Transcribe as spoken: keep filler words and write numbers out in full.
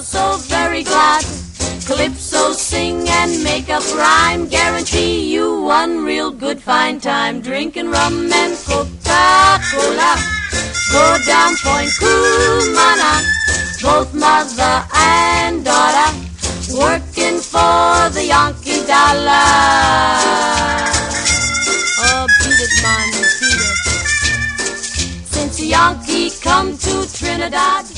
so very glad. Calypso, sing and make up rhyme, guarantee you one real good fine time. Drinking rum and Coca-Cola, go down Point Cumana, both mother and daughter, working for the Yankee dollar. Oh, beat it, man, beat it. Since the Yankee come to Trinidad,